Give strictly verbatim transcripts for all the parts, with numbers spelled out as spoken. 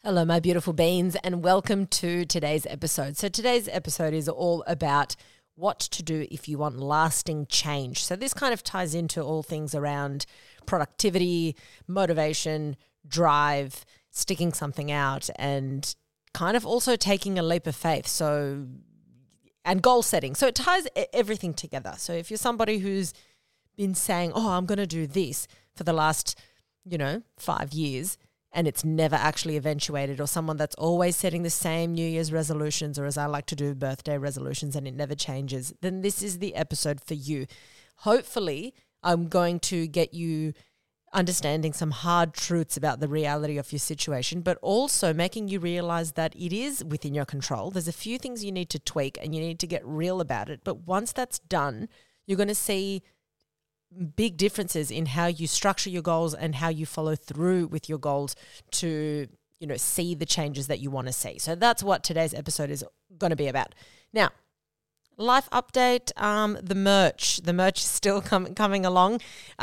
Hello, my beautiful beans, and welcome to today's episode. So today's episode is all about what to do if you want lasting change. So this kind of ties into all things around productivity, motivation, drive, sticking something out, and kind of also taking a leap of faith. So, and goal setting. So it ties everything together. So if you're somebody who's been saying, oh, I'm going to do this for the last, you know, five years, and it's never actually eventuated, or someone that's always setting the same New Year's resolutions, or as I like to do, birthday resolutions, and it never changes, then this is the episode for you. Hopefully, I'm going to get you understanding some hard truths about the reality of your situation, but also making you realize that it is within your control. There's a few things you need to tweak and you need to get real about it. But once that's done, you're going to see big differences in how you structure your goals and how you follow through with your goals to, you know, see the changes that you want to see. So that's what today's episode is going to be about. Now, life update, um, the merch. The merch is still com- coming along.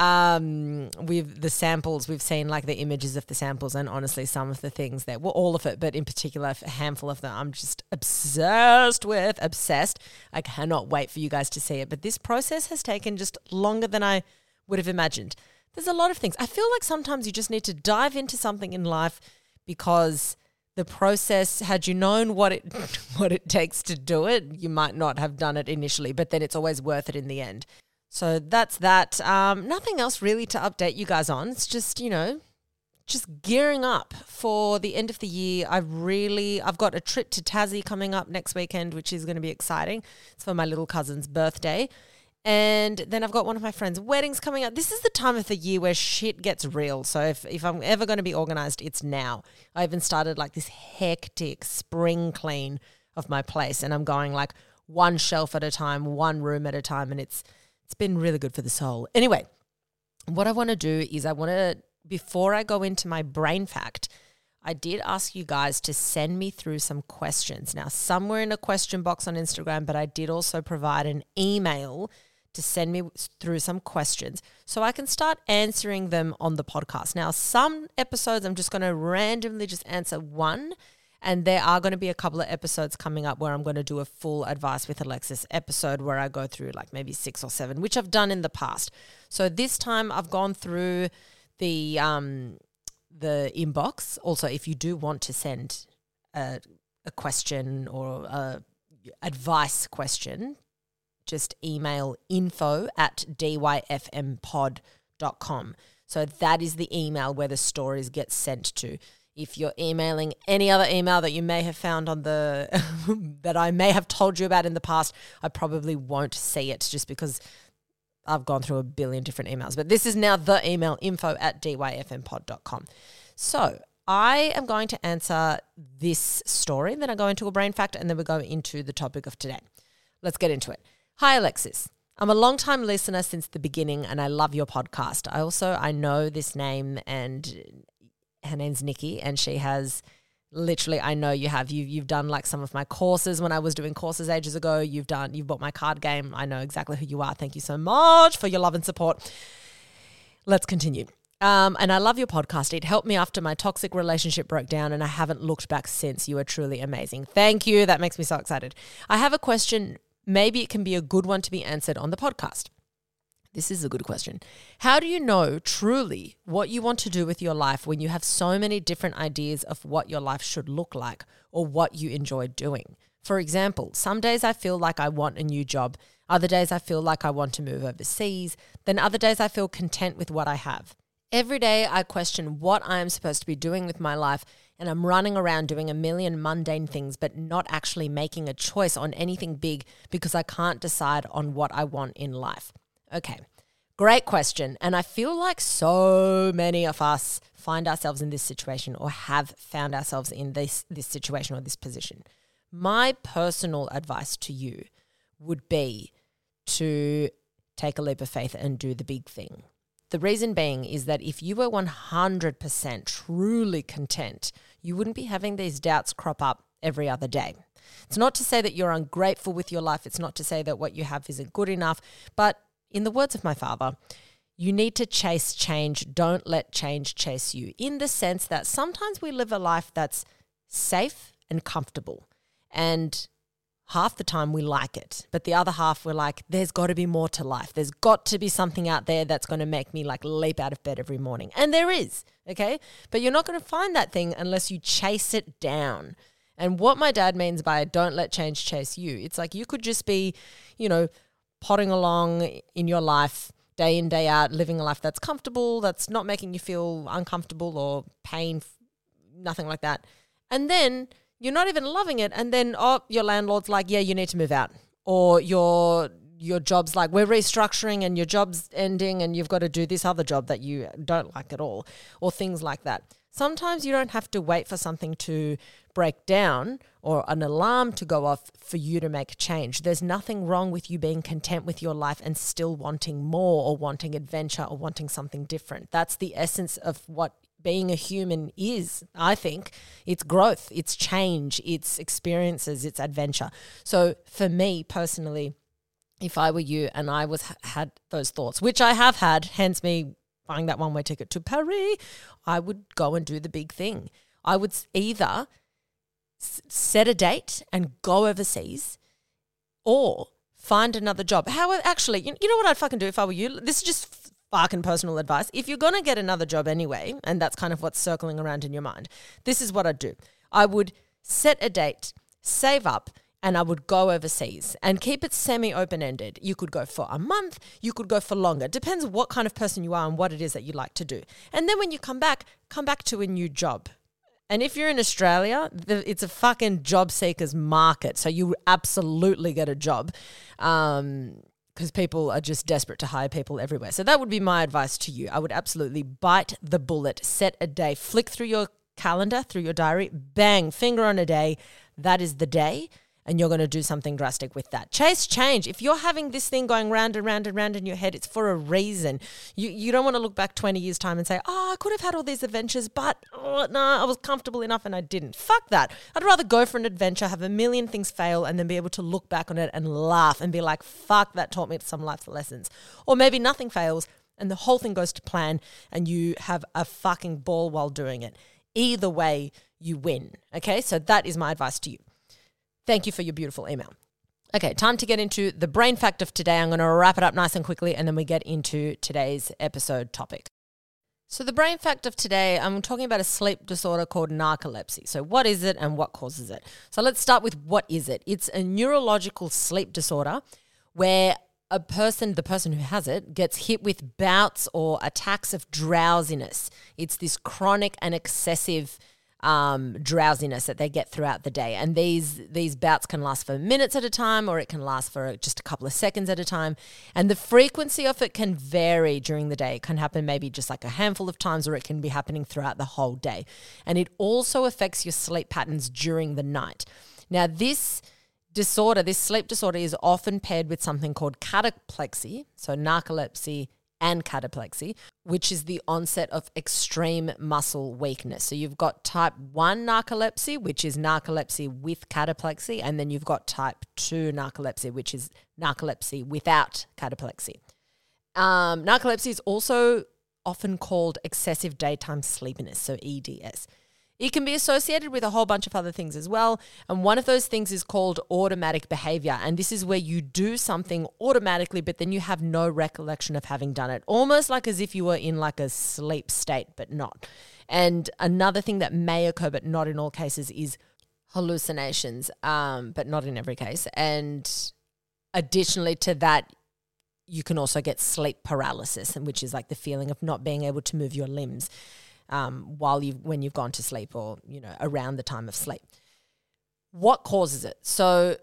Um, with the samples, we've seen like the images of the samples, and honestly, some of the things that, well, all of it, but in particular, a handful of them I'm just obsessed with, obsessed. I cannot wait for you guys to see it. But this process has taken just longer than I would have imagined. There's a lot of things. I feel like sometimes you just need to dive into something in life because the process, had you known what it what it takes to do it, you might not have done it initially, but then it's always worth it in the end. So that's that. Um, nothing else really to update you guys on. It's just, you know, just gearing up for the end of the year. I really, I've got a trip to Tassie coming up next weekend, which is going to be exciting. It's for my little cousin's birthday. And then I've got one of my friends' weddings coming up. This is the time of the year where shit gets real. So if, if I'm ever going to be organized, it's now. I even started like this hectic spring clean of my place, and I'm going like one shelf at a time, one room at a time, and it's it's been really good for the soul. Anyway, what I want to do is I want to, before I go into my brain fact, I did ask you guys to send me through some questions. Now, some were in a question box on Instagram, but I did also provide an email to send me through some questions so I can start answering them on the podcast. Now, some episodes I'm just going to randomly just answer one, and there are going to be a couple of episodes coming up where I'm going to do a full Advice with Alexis episode where I go through like maybe six or seven, which I've done in the past. So this time I've gone through the um, the inbox. Also, if you do want to send a, a question or a advice question, just email info at d y f m pod dot com. So that is the email where the stories get sent to. If you're emailing any other email that you may have found on the that I may have told you about in the past, I probably won't see it just because I've gone through a billion different emails. But this is now the email, info at d y f m pod dot com. So I am going to answer this story, then I go into a brain fact, and then we go into the topic of today. Let's get into it. Hi, Alexis. I'm a long-time listener since the beginning, and I love your podcast. I also, I know this name, and her name's Nikki, and she has literally, I know you have, you, you've done like some of my courses when I was doing courses ages ago. You've done, you've bought my card game. I know exactly who you are. Thank you so much for your love and support. Let's continue. Um, and I love your podcast. It helped me after my toxic relationship broke down, and I haven't looked back since. You are truly amazing. Thank you. That makes me so excited. I have a question. Maybe it can be a good one to be answered on the podcast. This is a good question. How do you know truly what you want to do with your life when you have so many different ideas of what your life should look like or what you enjoy doing? For example, some days I feel like I want a new job. Other days I feel like I want to move overseas. Then other days I feel content with what I have. Every day I question what I am supposed to be doing with my life, and I'm running around doing a million mundane things but not actually making a choice on anything big because I can't decide on what I want in life. Okay, great question. And I feel like so many of us find ourselves in this situation or have found ourselves in this, this situation or this position. My personal advice to you would be to take a leap of faith and do the big thing. The reason being is that if you were one hundred percent truly content, you wouldn't be having these doubts crop up every other day. It's not to say that you're ungrateful with your life. It's not to say that what you have isn't good enough. But in the words of my father, you need to chase change. Don't let change chase you, in the sense that sometimes we live a life that's safe and comfortable, and half the time we like it, but the other half we're like, there's got to be more to life. There's got to be something out there that's going to make me like leap out of bed every morning. And there is, okay? But you're not going to find that thing unless you chase it down. And what my dad means by don't let change chase you, it's like you could just be, you know, potting along in your life day in, day out, living a life that's comfortable, that's not making you feel uncomfortable or pain, nothing like that. And then you're not even loving it. And then, oh, your landlord's like, yeah, you need to move out. Or your your job's like, we're restructuring and your job's ending and you've got to do this other job that you don't like at all. Or things like that. Sometimes you don't have to wait for something to break down or an alarm to go off for you to make a change. There's nothing wrong with you being content with your life and still wanting more or wanting adventure or wanting something different. That's the essence of what being a human is, I think. It's growth, it's change, it's experiences, it's adventure. So for me personally, if I were you and I was had those thoughts, which I have had, hence me buying that one-way ticket to Paris, I would go and do the big thing. I would either s- set a date and go overseas, or find another job. How actually, you, you know what I'd fucking do if I were you? This is just fucking personal advice. If you're going to get another job anyway, and that's kind of what's circling around in your mind, this is what I'd do. I would set a date, save up, and I would go overseas and keep it semi-open-ended. You could go for a month, you could go for longer. Depends what kind of person you are and what it is that you like to do. And then when you come back, come back to a new job. And if you're in Australia, the, it's a fucking job seekers market. So you absolutely get a job um, because people are just desperate to hire people everywhere. So that would be my advice to you. I would absolutely bite the bullet, set a day, flick through your calendar, through your diary, bang, finger on a day. That is the day. And you're going to do something drastic with that. Chase change. If you're having this thing going round and round and round in your head, it's for a reason. You you don't want to look back twenty years' time and say, oh, I could have had all these adventures, but oh, no, I was comfortable enough and I didn't. Fuck that. I'd rather go for an adventure, have a million things fail, and then be able to look back on it and laugh and be like, fuck, that taught me some life lessons. Or maybe nothing fails and the whole thing goes to plan and you have a fucking ball while doing it. Either way, you win. Okay, so that is my advice to you. Thank you for your beautiful email. Okay, time to get into the brain fact of today. I'm going to wrap it up nice and quickly and then we get into today's episode topic. So the brain fact of today, I'm talking about a sleep disorder called narcolepsy. So what is it and what causes it? So let's start with what is it? It's a neurological sleep disorder where a person, the person who has it, gets hit with bouts or attacks of drowsiness. It's this chronic and excessive Um, drowsiness that they get throughout the day. And these these bouts can last for minutes at a time, or it can last for just a couple of seconds at a time. And the frequency of it can vary during the day. It can happen maybe just like a handful of times, or it can be happening throughout the whole day. And it also affects your sleep patterns during the night. Now, this disorder, this sleep disorder is often paired with something called cataplexy, so narcolepsy and cataplexy, which is the onset of extreme muscle weakness. So you've got type one narcolepsy, which is narcolepsy with cataplexy, and then you've got type two narcolepsy, which is narcolepsy without cataplexy. Um, narcolepsy is also often called excessive daytime sleepiness, so E D S. It can be associated with a whole bunch of other things as well. And one of those things is called automatic behavior. And this is where you do something automatically, but then you have no recollection of having done it. Almost like as if you were in like a sleep state, but not. And another thing that may occur, but not in all cases, is hallucinations, um, but not in every case. And additionally to that, you can also get sleep paralysis, which is like the feeling of not being able to move your limbs Um, while you when you've gone to sleep, or you know around the time of sleep. What causes it? So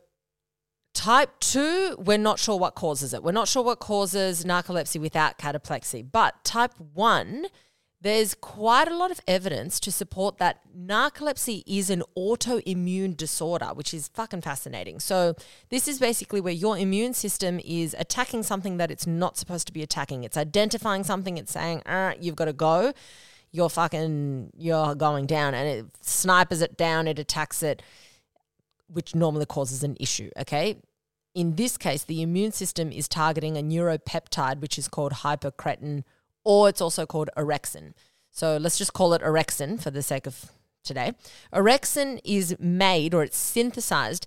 type two, we're not sure what causes it. We're not sure what causes narcolepsy without cataplexy. But type one, there's quite a lot of evidence to support that narcolepsy is an autoimmune disorder, which is fucking fascinating. So this is basically where your immune system is attacking something that it's not supposed to be attacking. It's identifying something, it's saying, ah, you've got to go. You're fucking, you're going down, and it snipers it down, it attacks it, which normally causes an issue, okay? in this case, the immune system is targeting a neuropeptide, which is called hypocretin, or it's also called orexin. So let's just call it orexin for the sake of today. Orexin is made, or it's synthesized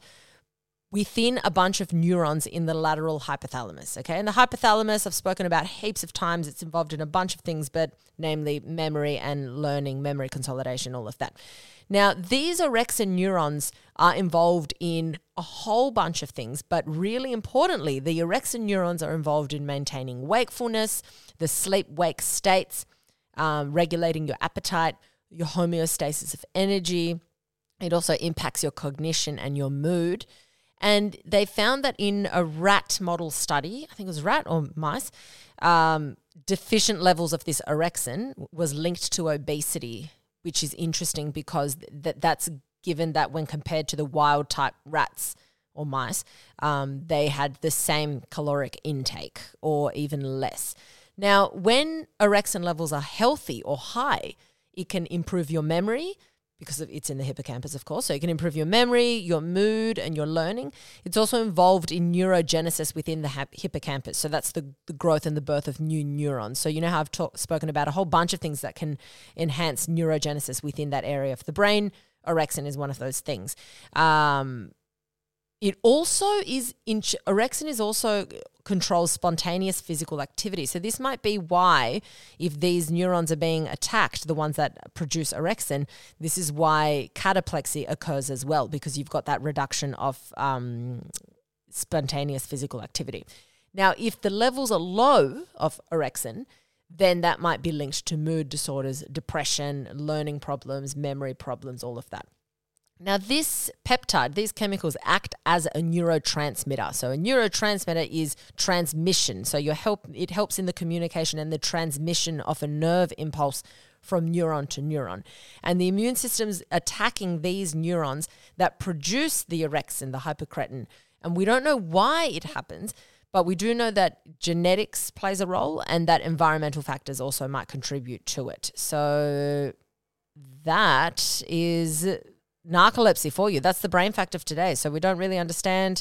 within a bunch of neurons in the lateral hypothalamus, okay? And the hypothalamus, I've spoken about heaps of times. It's involved in a bunch of things, but namely memory and learning, memory consolidation, all of that. Now, these orexin neurons are involved in a whole bunch of things, but really importantly, the orexin neurons are involved in maintaining wakefulness, the sleep-wake states, um, regulating your appetite, your homeostasis of energy. It also impacts your cognition and your mood. And they found that in a rat model study, I think it was rat or mice, um, deficient levels of this orexin was linked to obesity, which is interesting because th- that's given that when compared to the wild type rats or mice, um, they had the same caloric intake or even less. Now, when orexin levels are healthy or high, it can improve your memory, because it's in the hippocampus, of course. So you can improve your memory, your mood, and your learning. It's also involved in neurogenesis within the ha- hippocampus. So that's the, the growth and the birth of new neurons. So you know how I've talk, spoken about a whole bunch of things that can enhance neurogenesis within that area of the brain. Orexin is one of those things. Um, it also is, in, orexin is also controls spontaneous physical activity. So this might be why, if these neurons are being attacked, the ones that produce orexin, this is why cataplexy occurs as well, because you've got that reduction of um, spontaneous physical activity. Now, if the levels are low of orexin, then that might be linked to mood disorders, depression, learning problems, memory problems, all of that. Now, this peptide, these chemicals act as a neurotransmitter. So a neurotransmitter is transmission. So your help, it helps in the communication and the transmission of a nerve impulse from neuron to neuron. And the immune system's attacking these neurons that produce the orexin, the hypocretin. And we don't know why it happens, but we do know that genetics plays a role and that environmental factors also might contribute to it. So that is narcolepsy for you. That's the brain fact of today. So we don't really understand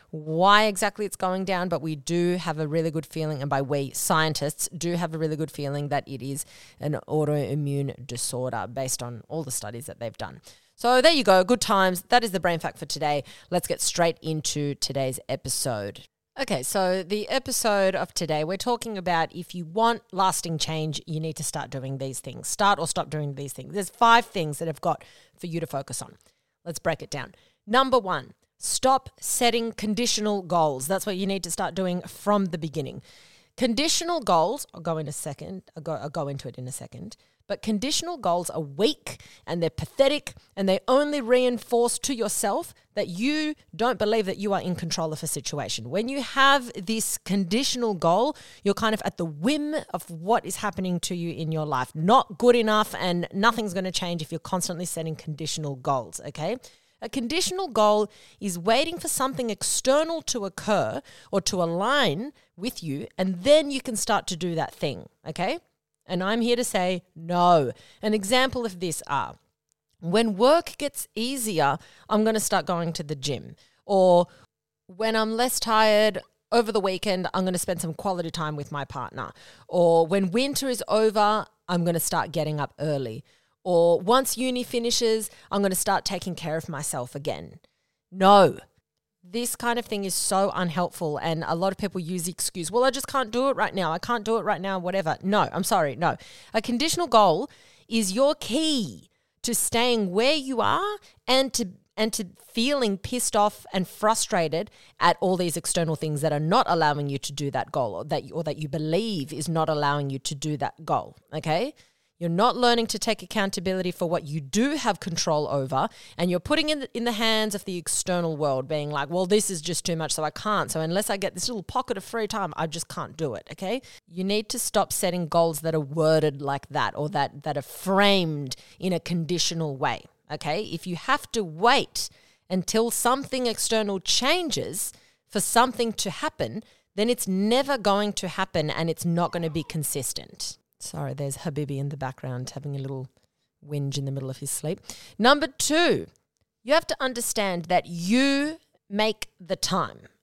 why exactly it's going down, but we do have a really good feeling, and by we, scientists do have a really good feeling that it is an autoimmune disorder based on all the studies that they've done. So there you go. Good times. That is the brain fact for today. Let's get straight into today's episode. Okay, so the episode of today, we're talking about if you want lasting change, you need to start doing these things. Start or stop doing these things. There's five things that I've got for you to focus on. Let's break it down. Number one, stop setting conditional goals. That's what you need to start doing from the beginning. Conditional goals, I'll go in a second, I'll go, I'll go into it in a second, but conditional goals are weak and they're pathetic and they only reinforce to yourself that you don't believe that you are in control of a situation. When you have this conditional goal, you're kind of at the whim of what is happening to you in your life. Not good enough, and nothing's going to change if you're constantly setting conditional goals, okay? A conditional goal is waiting for something external to occur or to align with you, and then you can start to do that thing, okay? And I'm here to say no. An example of this are, when work gets easier, I'm going to start going to the gym. Or when I'm less tired over the weekend, I'm going to spend some quality time with my partner. Or when winter is over, I'm going to start getting up early. Or once uni finishes, I'm going to start taking care of myself again. No. This kind of thing is so unhelpful, and a lot of people use the excuse, well, I just can't do it right now. I can't do it right now, whatever. No, I'm sorry, no. A conditional goal is your key to staying where you are and to and to feeling pissed off and frustrated at all these external things that are not allowing you to do that goal, or that, or that you believe is not allowing you to do that goal, okay? You're not learning to take accountability for what you do have control over, and you're putting it in the, in the hands of the external world, being like, well, this is just too much, so I can't. So unless I get this little pocket of free time, I just can't do it, okay? You need to stop setting goals that are worded like that, or that, that are framed in a conditional way, okay? If you have to wait until something external changes for something to happen, then it's never going to happen and it's not going to be consistent. Sorry, there's Habibi in the background having a little whinge in the middle of his sleep. Number two, you have to understand that you make the time,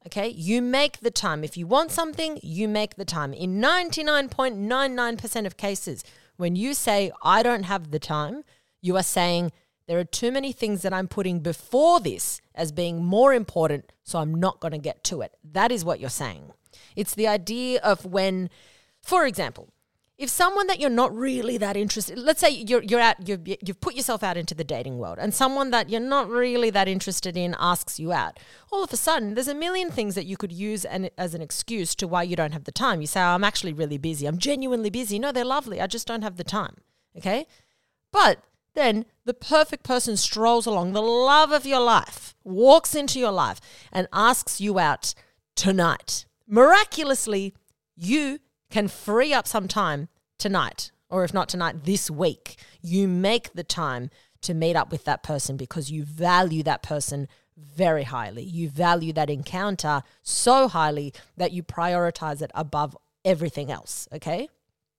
Okay, you make the time. If you want something, you make the time. In ninety-nine point nine nine percent of cases, when you say, I don't have the time, you are saying, there are too many things that I'm putting before this as being more important, so I'm not going to get to it. That is what you're saying. It's the idea of when, for example, if someone that you're not really that interested, let's say you're you're out, you've, you've put yourself out into the dating world, and someone that you're not really that interested in asks you out, all of a sudden there's a million things that you could use an, as an excuse to why you don't have the time. You say, oh, I'm actually really busy. I'm genuinely busy. No, they're lovely. I just don't have the time. Okay? But then the perfect person strolls along, the love of your life, walks into your life and asks you out tonight. Miraculously, you can free up some time tonight, or if not tonight, this week. You make the time to meet up with that person because you value that person very highly. You value that encounter so highly that you prioritize it above everything else, okay?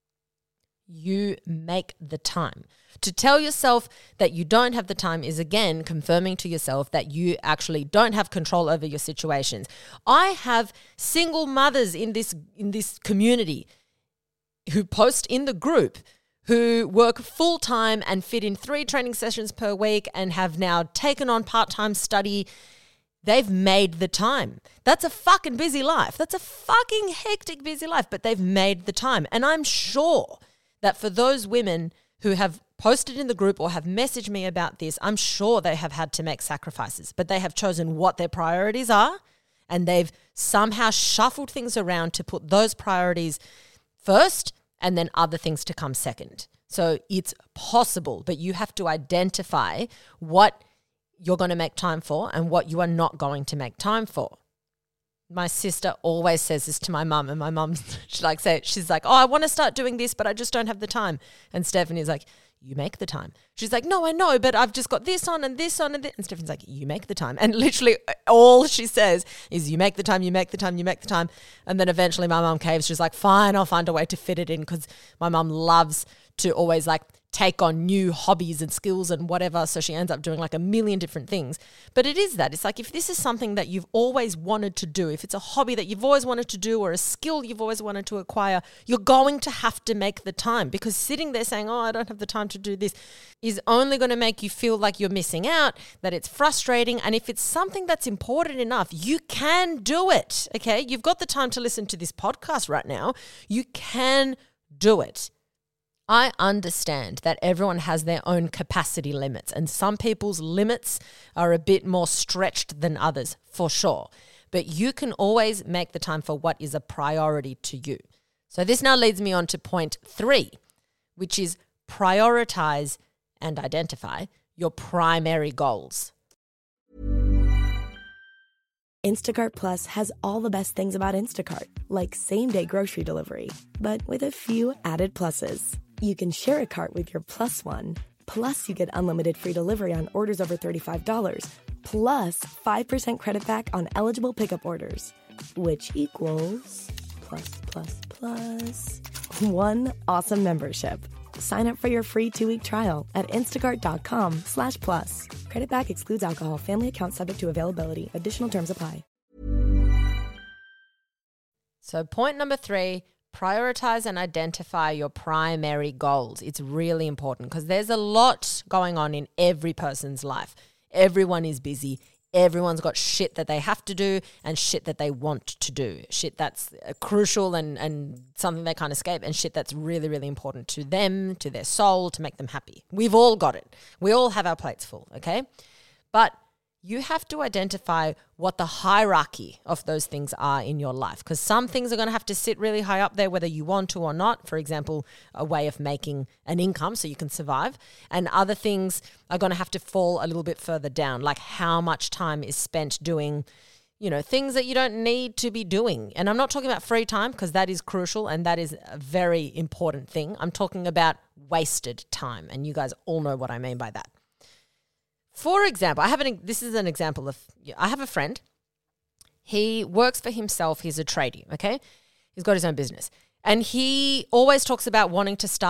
You make the time. To tell yourself that you don't have the time is, again, confirming to yourself that you actually don't have control over your situations. I have single mothers in this in this community who post in the group who work full-time and fit in three training sessions per week and have now taken on part-time study. They've made the time. That's a fucking busy life. That's a fucking hectic busy life, but they've made the time. And I'm sure that for those women who have posted in the group or have messaged me about this, I'm sure they have had to make sacrifices, but they have chosen what their priorities are, and they've somehow shuffled things around to put those priorities first and then other things to come second. So it's possible, but you have to identify what you're going to make time for and what you are not going to make time for. My sister always says this to my mum, and my mum, she like say, she's like, oh, I want to start doing this, but I just don't have the time. And Stephanie's like, you make the time. She's like, no, I know, but I've just got this on and this on and this. And Stephanie's like, you make the time. And literally all she says is you make the time, you make the time, you make the time. And then eventually my mum caves. She's like, fine, I'll find a way to fit it in, because my mum loves to always like take on new hobbies and skills and whatever. So she ends up doing like a million different things. But it is that. It's like, if this is something that you've always wanted to do, if it's a hobby that you've always wanted to do or a skill you've always wanted to acquire, you're going to have to make the time, because sitting there saying, oh, I don't have the time to do this is only going to make you feel like you're missing out, that it's frustrating. And if it's something that's important enough, you can do it. Okay. You've got the time to listen to this podcast right now. You can do it. I understand that everyone has their own capacity limits, and some people's limits are a bit more stretched than others, for sure. But you can always make the time for what is a priority to you. So this now leads me on to point three, which is prioritize and identify your primary goals. Instacart Plus has all the best things about Instacart, like same-day grocery delivery, but with a few added pluses. You can share a cart with your plus one, plus you get unlimited free delivery on orders over thirty-five dollars, plus five percent credit back on eligible pickup orders, which equals plus, plus, plus one awesome membership. Sign up for your free two-week trial at instacart.com slash plus. Credit back excludes alcohol. Family account subject to availability. Additional terms apply. So point number three, prioritize and identify your primary goals. It's really important because there's a lot going on in every person's life. Everyone is busy. Everyone's got shit that they have to do and shit that they want to do. Shit that's crucial and, and something they can't escape, and shit that's really, really important to them, to their soul, to make them happy. We've all got it. We all have our plates full, okay? But you have to identify what the hierarchy of those things are in your life, because some things are going to have to sit really high up there whether you want to or not. For example, a way of making an income so you can survive. And other things are going to have to fall a little bit further down, like how much time is spent doing, you know, things that you don't need to be doing. And I'm not talking about free time, because that is crucial and that is a very important thing. I'm talking about wasted time, and you guys all know what I mean by that. For example, I have an, this is an example of, I have a friend. He works for himself. He's a tradie, okay? He's got his own business. And he always talks about wanting to start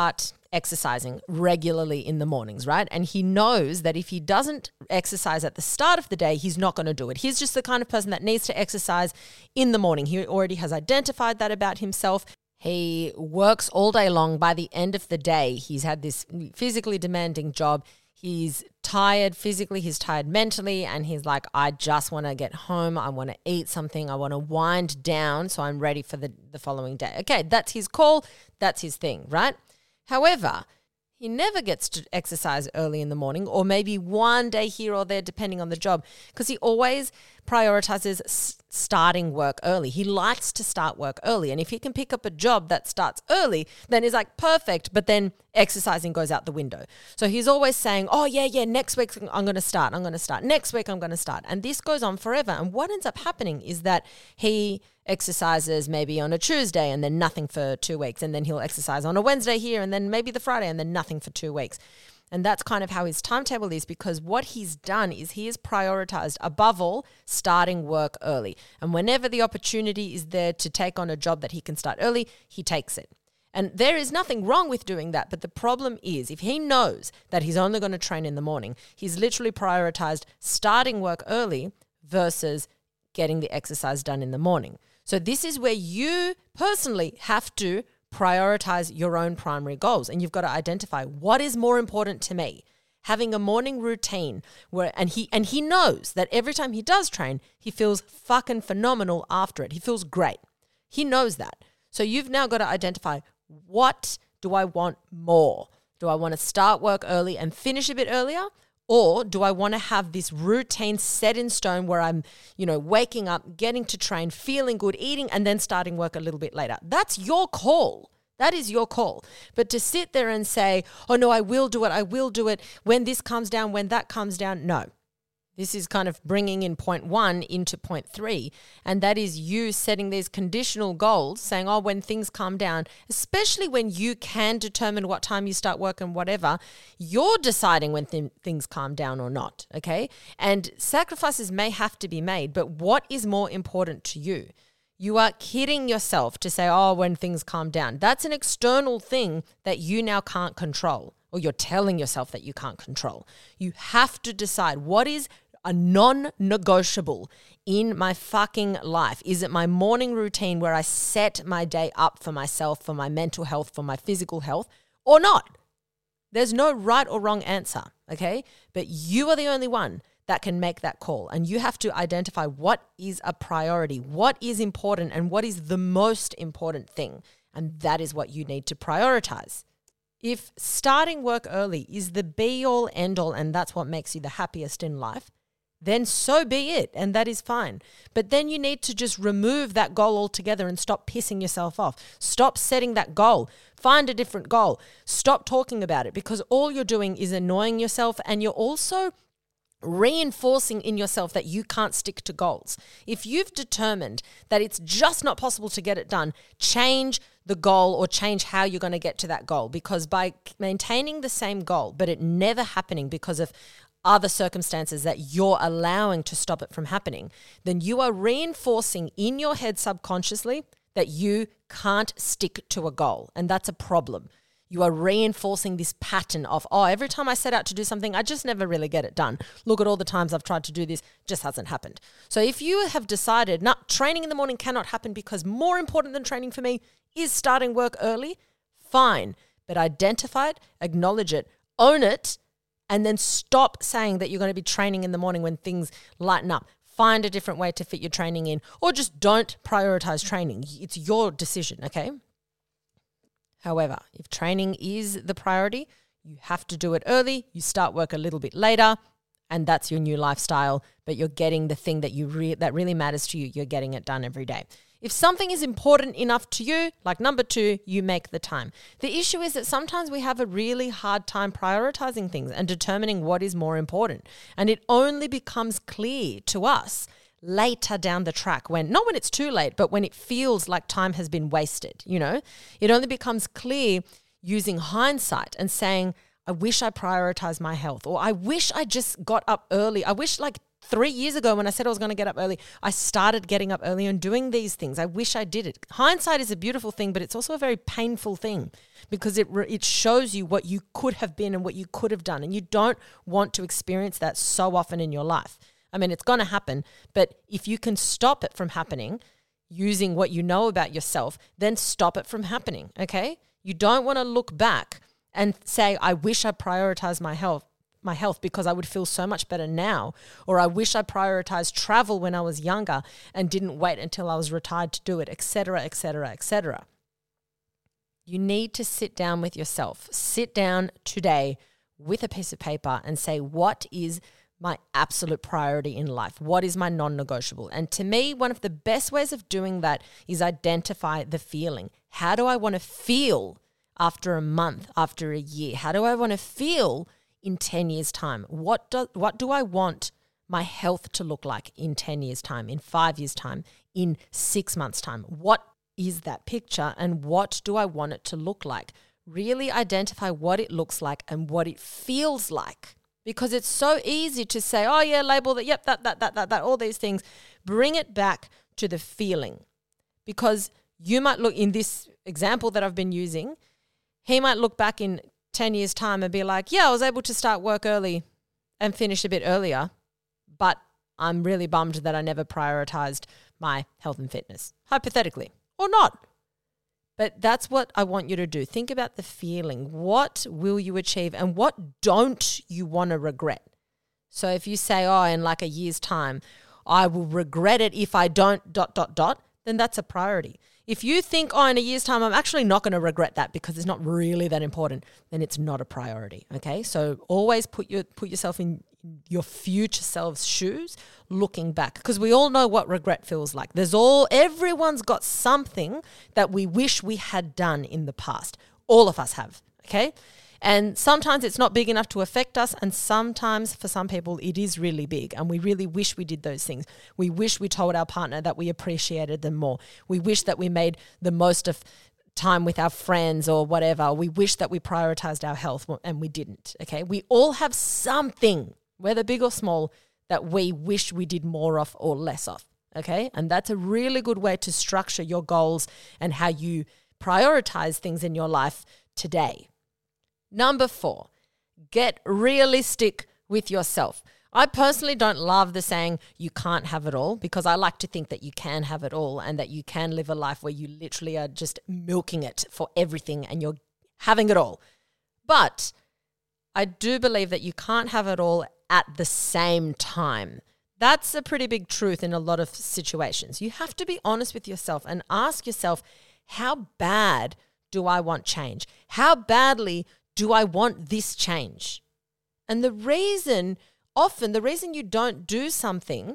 exercising regularly in the mornings, right? And he knows that if he doesn't exercise at the start of the day, he's not going to do it. He's just the kind of person that needs to exercise in the morning. He already has identified that about himself. He works all day long. By the end of the day, he's had this physically demanding job. He's tired physically, he's tired mentally, and he's like, I just want to get home. I want to eat something. I want to wind down so I'm ready for the, the following day. Okay, that's his call. That's his thing, right? However, he never gets to exercise early in the morning, or maybe one day here or there, depending on the job, because he always prioritizes s- starting work early. He likes to start work early. And if he can pick up a job that starts early, then he's like, perfect. But then exercising goes out the window. So he's always saying, oh, yeah, yeah, next week I'm going to start. I'm going to start. Next week I'm going to start. And this goes on forever. And what ends up happening is that he exercises maybe on a Tuesday and then nothing for two weeks. And then he'll exercise on a Wednesday here and then maybe the Friday and then nothing for two weeks. And that's kind of how his timetable is, because what he's done is he has prioritized, above all, starting work early. And whenever the opportunity is there to take on a job that he can start early, he takes it. And there is nothing wrong with doing that. But the problem is, if he knows that he's only going to train in the morning, he's literally prioritized starting work early versus getting the exercise done in the morning. So this is where you personally have to prioritize your own primary goals, and you've got to identify what is more important to me. Having a morning routine where, and he and he knows that every time he does train, he feels fucking phenomenal after it. He feels great. He knows that. So you've now got to identify, what do I want more? Do I want to start work early and finish a bit earlier? Or do I want to have this routine set in stone where I'm, you know, waking up, getting to train, feeling good, eating, and then starting work a little bit later? That's your call. That is your call. But to sit there and say, oh, no, I will do it, I will do it, when this comes down, when that comes down, no. This is kind of bringing in point one into point three, and that is you setting these conditional goals, saying, oh, when things calm down, especially when you can determine what time you start work and whatever, you're deciding when th- things calm down or not, okay? And sacrifices may have to be made, but what is more important to you? You are kidding yourself to say, oh, when things calm down. That's an external thing that you now can't control, or you're telling yourself that you can't control. You have to decide what is a non-negotiable in my fucking life. Is it my morning routine where I set my day up for myself, for my mental health, for my physical health, or not? There's no right or wrong answer, okay? But you are the only one that can make that call. And you have to identify what is a priority, what is important, and what is the most important thing. And that is what you need to prioritize. If starting work early is the be-all, end-all, and that's what makes you the happiest in life, then so be it, and that is fine. But then you need to just remove that goal altogether and stop pissing yourself off. Stop setting that goal. Find a different goal. Stop talking about it, because all you're doing is annoying yourself, and you're also reinforcing in yourself that you can't stick to goals. If you've determined that it's just not possible to get it done, change the goal or change how you're going to get to that goal, because by maintaining the same goal, but it never happening because of other circumstances that you're allowing to stop it from happening, then you are reinforcing in your head subconsciously that you can't stick to a goal. And that's a problem. You are reinforcing this pattern of, oh, every time I set out to do something, I just never really get it done. Look at all the times I've tried to do this, just hasn't happened. So if you have decided, no, training in the morning cannot happen because more important than training for me is starting work early, fine. But identify it, acknowledge it, own it, and then stop saying that you're going to be training in the morning when things lighten up. Find a different way to fit your training in, or just don't prioritize training. It's your decision, okay? However, if training is the priority, you have to do it early. You start work a little bit later, and that's your new lifestyle, but you're getting the thing that you re- that really matters to you. You're getting it done every day. If something is important enough to you, like number two, you make the time. The issue is that sometimes we have a really hard time prioritizing things and determining what is more important. And it only becomes clear to us later down the track, when, not when it's too late, but when it feels like time has been wasted, you know? It only becomes clear using hindsight and saying, I wish I prioritized my health, or I wish I just got up early. I wish like three years ago when I said I was going to get up early, I started getting up early and doing these things. I wish I did it. Hindsight is a beautiful thing, but it's also a very painful thing because it it shows you what you could have been and what you could have done. And you don't want to experience that so often in your life. I mean, it's going to happen, but if you can stop it from happening using what you know about yourself, then stop it from happening, okay? You don't want to look back and say, I wish I prioritized my health, my health because I would feel so much better now, or I wish I prioritized travel when I was younger and didn't wait until I was retired to do it, et cetera, et cetera, et cetera. You need to sit down with yourself. Sit down today with a piece of paper and say, what is my absolute priority in life? What is my non-negotiable? And to me, one of the best ways of doing that is identify the feeling. How do I want to feel after a month, after a year? How do I want to feel in ten years' time? What do, what do I want my health to look like in ten years' time, in five years' time, in six months' time? What is that picture and what do I want it to look like? Really identify what it looks like and what it feels like. Because it's so easy to say, oh yeah, label that, yep, that, that, that, that, that, all these things. Bring it back to the feeling. Because you might look, in this example that I've been using, he might look back in ten years' time and be like, yeah, I was able to start work early and finish a bit earlier, but I'm really bummed that I never prioritized my health and fitness, hypothetically, or not. But that's what I want you to do. Think about the feeling. What will you achieve and what don't you want to regret? So if you say, oh, in like a year's time, I will regret it if I don't dot, dot, dot, then that's a priority. If you think, oh, in a year's time, I'm actually not going to regret that because it's not really that important, then it's not a priority, okay? So always put your put yourself in your future self's shoes looking back, because we all know what regret feels like. There's all, everyone's got something that we wish we had done in the past. All of us have, okay? And sometimes it's not big enough to affect us, and sometimes for some people it is really big and we really wish we did those things. We wish we told our partner that we appreciated them more. We wish that we made the most of time with our friends or whatever. We wish that we prioritized our health and we didn't, okay? We all have something, whether big or small, that we wish we did more of or less of, okay? And that's a really good way to structure your goals and how you prioritize things in your life today. Number four, get realistic with yourself. I personally don't love the saying you can't have it all, because I like to think that you can have it all and that you can live a life where you literally are just milking it for everything and you're having it all. But I do believe that you can't have it all at the same time. That's a pretty big truth in a lot of situations. You have to be honest with yourself and ask yourself, how bad do I want change? How badly do I want this change? And the reason, often the reason you don't do something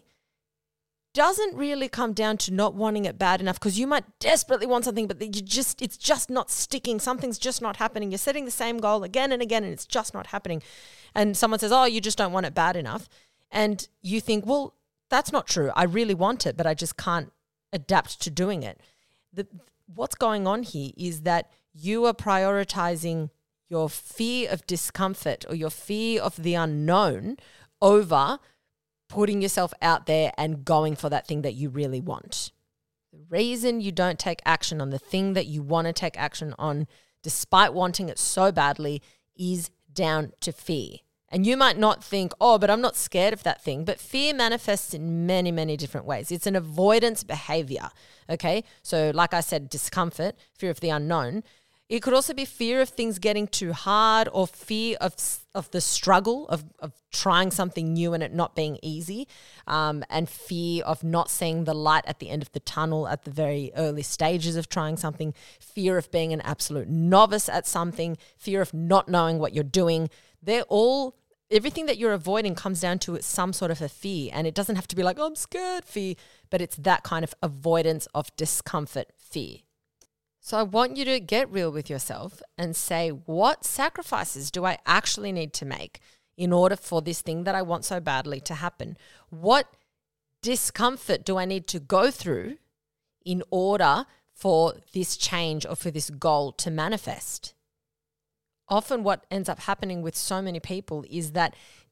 doesn't really come down to not wanting it bad enough, because you might desperately want something, but you just it's just not sticking. Something's just not happening. You're setting the same goal again and again, and it's just not happening. And someone says, oh, you just don't want it bad enough. And you think, well, that's not true. I really want it, but I just can't adapt to doing it. The, what's going on here is that you are prioritizing your fear of discomfort or your fear of the unknown over putting yourself out there and going for that thing that you really want. The reason you don't take action on the thing that you want to take action on, despite wanting it so badly, is down to fear. And you might not think, oh, but I'm not scared of that thing. But fear manifests in many, many different ways. It's an avoidance behavior, okay? So like I said, discomfort, fear of the unknown. It could also be fear of things getting too hard, or fear of of the struggle of, of trying something new and it not being easy, um, and fear of not seeing the light at the end of the tunnel at the very early stages of trying something, fear of being an absolute novice at something, fear of not knowing what you're doing. They're all, everything that you're avoiding comes down to some sort of a fear, and it doesn't have to be like, oh, I'm scared fear, but it's that kind of avoidance of discomfort fear. So I want you to get real with yourself and say, what sacrifices do I actually need to make in order for this thing that I want so badly to happen? What discomfort do I need to go through in order for this change or for this goal to manifest? Often what ends up happening with so many people is that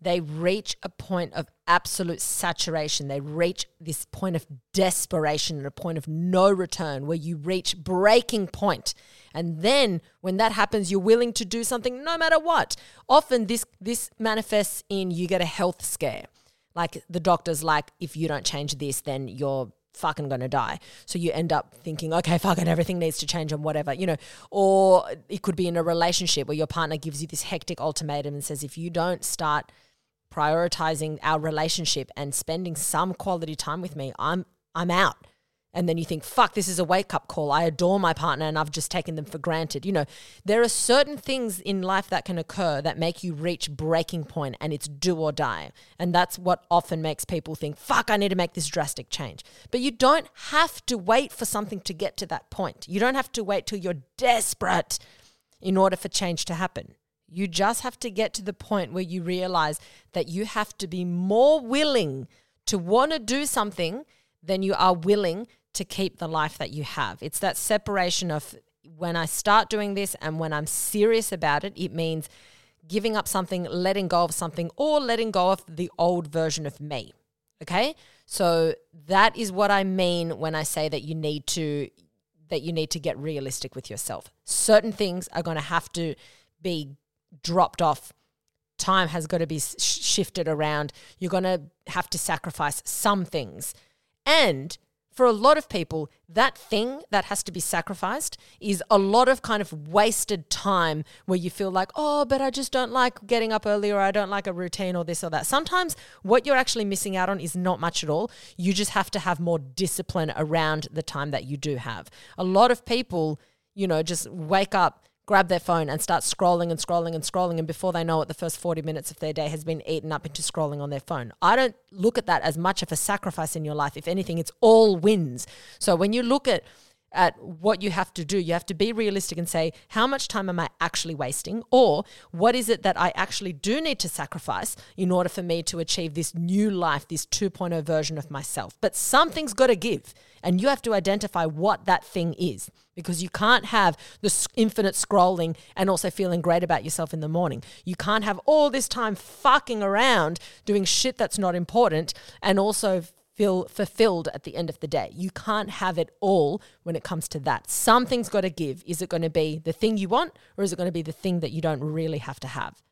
they reach a point of absolute saturation. They reach this point of desperation and a point of no return where you reach breaking point. And then when that happens, you're willing to do something no matter what. Often this this manifests in you get a health scare. Like the doctor's like, if you don't change this, then you're fucking going to die. So you end up thinking, okay, fucking everything needs to change and whatever, you know. Or it could be in a relationship where your partner gives you this hectic ultimatum and says, if you don't start prioritizing our relationship and spending some quality time with me, I'm I'm out. And then you think, fuck, this is a wake-up call. I adore my partner and I've just taken them for granted. You know, there are certain things in life that can occur that make you reach breaking point, and it's do or die. And that's what often makes people think, fuck, I need to make this drastic change. But you don't have to wait for something to get to that point. You don't have to wait till you're desperate in order for change to happen. You just have to get to the point where you realize that you have to be more willing to want to do something than you are willing to keep the life that you have. It's that separation of when I start doing this and when I'm serious about it, it means giving up something, letting go of something, or letting go of the old version of me. Okay? So that is what I mean when I say that you need to that you need to get realistic with yourself. Certain things are going to have to be dropped off. Time has got to be sh- shifted around. You're going to have to sacrifice some things. And for a lot of people, that thing that has to be sacrificed is a lot of kind of wasted time where you feel like, oh, but I just don't like getting up early, or I don't like a routine, or this or that. Sometimes what you're actually missing out on is not much at all. You just have to have more discipline around the time that you do have. A lot of people, you know, just wake up, grab their phone and start scrolling and scrolling and scrolling, and before they know it, the first forty minutes of their day has been eaten up into scrolling on their phone. I don't look at that as much of a sacrifice in your life. If anything, it's all wins. So when you look at at what you have to do, you have to be realistic and say, how much time am I actually wasting? Or what is it that I actually do need to sacrifice in order for me to achieve this new life, this two point oh version of myself? But something's got to give, and you have to identify what that thing is, because you can't have this infinite scrolling and also feeling great about yourself in the morning. You can't have all this time fucking around doing shit that's not important and also feel fulfilled at the end of the day. You can't have it all when it comes to that. Something's got to give. Is it going to be the thing you want, or is it going to be the thing that you don't really have to have?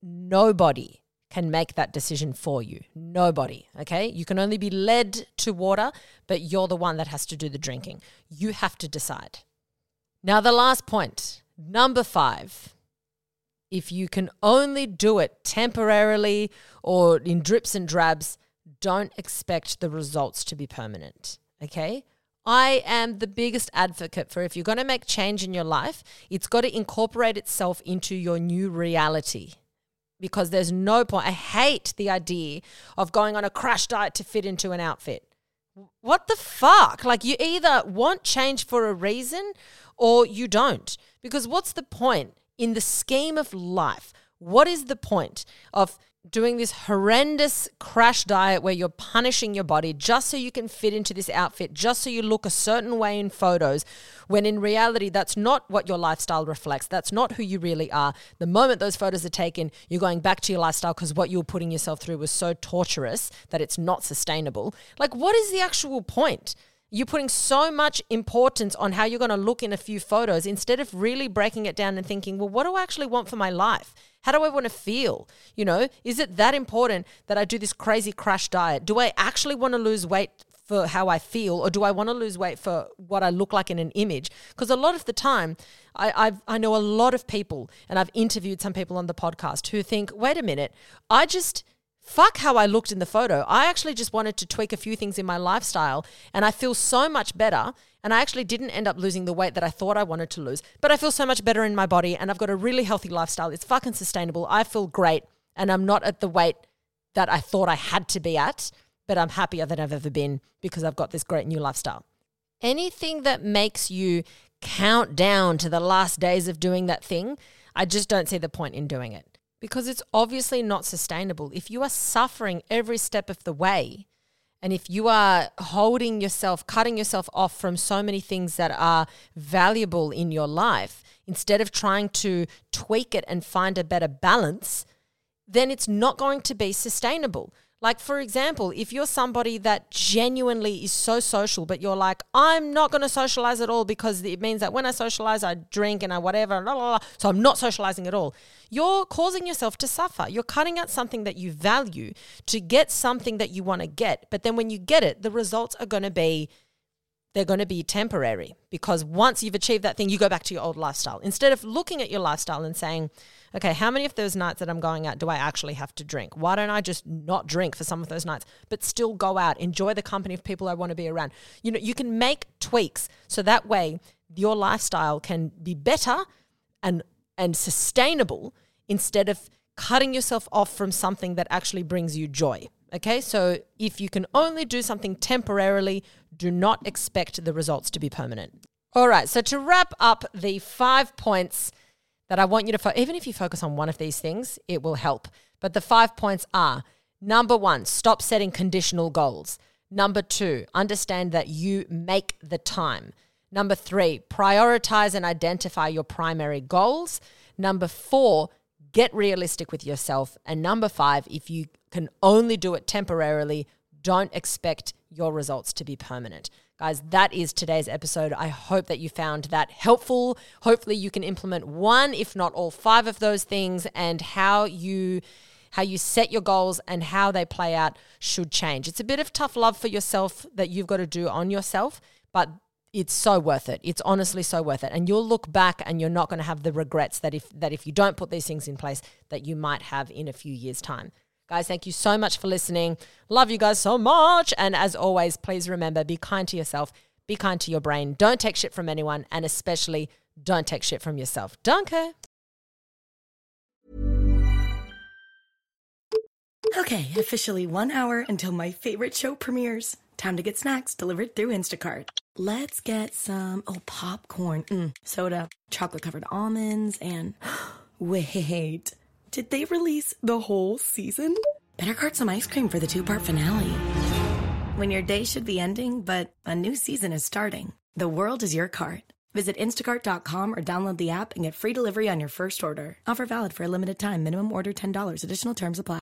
Nobody can make that decision for you. Nobody, okay? You can only be led to water, but you're the one that has to do the drinking. You have to decide. Now, the last point, number five, if you can only do it temporarily or in drips and drabs, don't expect the results to be permanent, okay? I am the biggest advocate for if you're going to make change in your life, it's got to incorporate itself into your new reality, because there's no point. I hate the idea of going on a crash diet to fit into an outfit. What the fuck? Like, you either want change for a reason or you don't, because what's the point in the scheme of life? What is the point of doing this horrendous crash diet where you're punishing your body just so you can fit into this outfit, just so you look a certain way in photos, when in reality that's not what your lifestyle reflects. That's not who you really are. The moment those photos are taken, you're going back to your lifestyle because what you were putting yourself through was so torturous that it's not sustainable. Like, what is the actual point? You're putting so much importance on how you're going to look in a few photos instead of really breaking it down and thinking, well, what do I actually want for my life? How do I want to feel? You know, is it that important that I do this crazy crash diet? Do I actually want to lose weight for how I feel, or do I want to lose weight for what I look like in an image? Because a lot of the time, I I've, I know a lot of people, and I've interviewed some people on the podcast who think, wait a minute, I just... fuck how I looked in the photo. I actually just wanted to tweak a few things in my lifestyle, and I feel so much better, and I actually didn't end up losing the weight that I thought I wanted to lose, but I feel so much better in my body, and I've got a really healthy lifestyle. It's fucking sustainable. I feel great, and I'm not at the weight that I thought I had to be at, but I'm happier than I've ever been because I've got this great new lifestyle. Anything that makes you count down to the last days of doing that thing, I just don't see the point in doing it, because it's obviously not sustainable. If you are suffering every step of the way, and if you are holding yourself, cutting yourself off from so many things that are valuable in your life, instead of trying to tweak it and find a better balance, then it's not going to be sustainable. Like, for example, if you're somebody that genuinely is so social, but you're like, I'm not going to socialize at all because it means that when I socialize, I drink and I whatever, blah, blah, blah, so I'm not socializing at all. You're causing yourself to suffer. You're cutting out something that you value to get something that you want to get. But then when you get it, the results are going to be, they're going to be temporary, because once you've achieved that thing, you go back to your old lifestyle. Instead of looking at your lifestyle and saying, okay, how many of those nights that I'm going out do I actually have to drink? Why don't I just not drink for some of those nights, but still go out, enjoy the company of people I want to be around? You know, you can make tweaks so that way your lifestyle can be better and and sustainable instead of cutting yourself off from something that actually brings you joy. Okay, so if you can only do something temporarily, do not expect the results to be permanent. All right, so to wrap up the five points that I want you to focus, even if you focus on one of these things, it will help. But the five points are, number one, stop setting conditional goals. Number two, understand that you make the time. Number three, prioritize and identify your primary goals. Number four, get realistic with yourself. And number five, if you can only do it temporarily, don't expect your results to be permanent. Guys, that is today's episode. I hope that you found that helpful. Hopefully you can implement one, if not all five of those things, and how you how you set your goals and how they play out should change. It's a bit of tough love for yourself that you've got to do on yourself, but it's so worth it. It's honestly so worth it. And you'll look back and you're not going to have the regrets that if that if you don't put these things in place that you might have in a few years' time. Guys, thank you so much for listening. Love you guys so much. And as always, please remember, be kind to yourself, be kind to your brain. Don't take shit from anyone, and especially don't take shit from yourself. Danke. Okay, officially one hour until my favorite show premieres. Time to get snacks delivered through Instacart. Let's get some, oh, popcorn, mm, soda, chocolate-covered almonds, and wait, did they release the whole season? Better cart some ice cream for the two-part finale. When your day should be ending, but a new season is starting. The world is your cart. Visit instacart dot com or download the app and get free delivery on your first order. Offer valid for a limited time. Minimum order ten dollars. Additional terms apply.